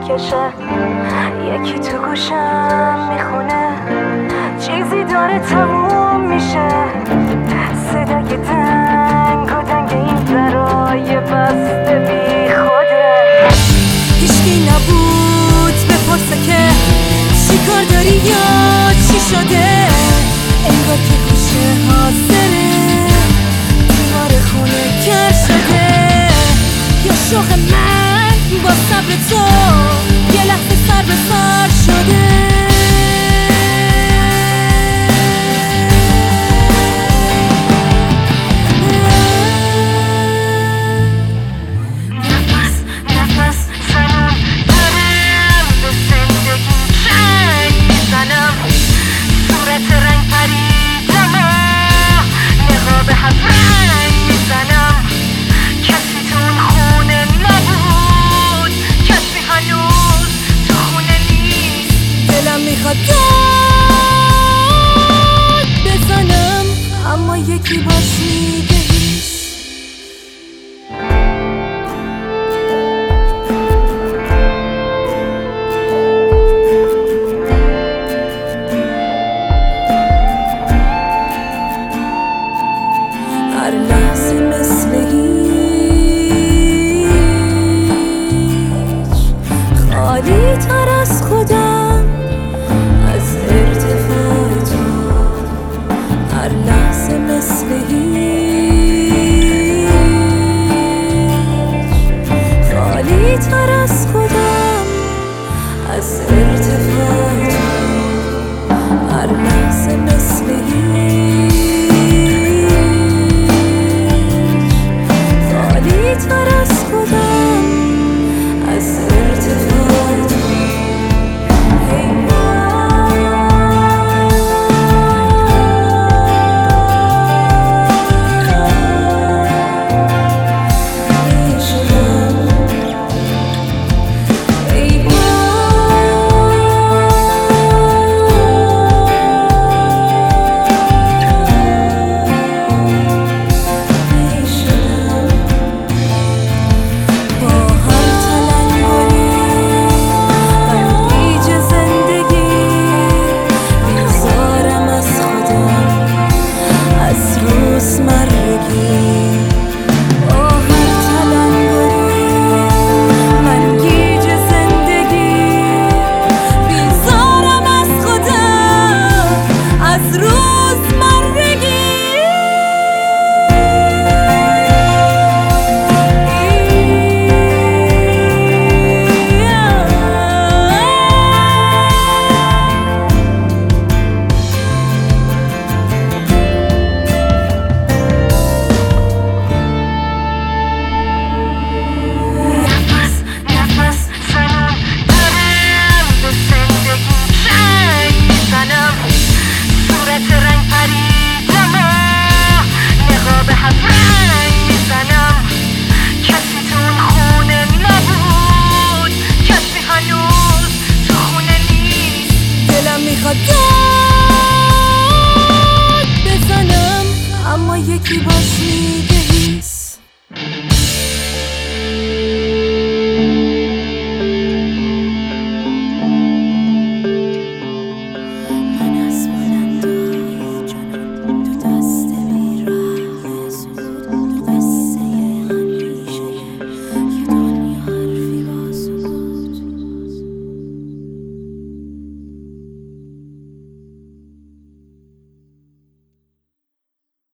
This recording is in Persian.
میکشه، یکی تو گوشم میخونه چیزی داره تموم میشه. صدای دنگ و دنگ این برای بسته بی خوده. هیچکی نبود بپرسه که چی کار داری یا چی شده. انگار که گوشه حاضره دیوار خونه کر شده. یا شوق من با صبر تو یه لحظه سر به سر شده. میخواد بزنم اما یکی باش میگهیش. هر لحظه مثل هیچ خالی تر از خودم، از ارتفاع تو. هر لحظه مثل هیچ خالی تر